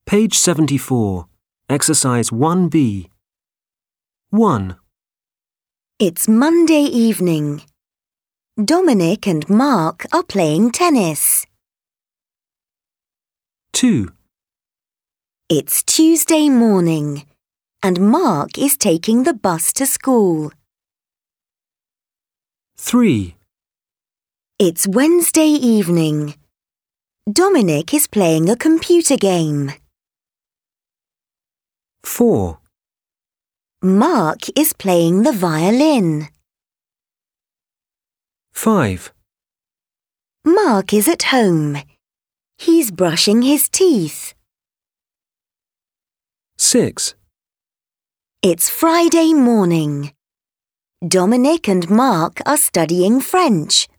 Page 74. Exercise 1B. 1, It's Monday evening. Dominic and Mark are playing tennis. 2, It's Tuesday morning, and Mark is taking the bus to school. 3, It's Wednesday evening. Dominic is playing a computer game. 4, Mark is playing the violin. 5, Mark is at home. He's brushing his teeth. 6, It's Friday morning. Dominic and Mark are studying French.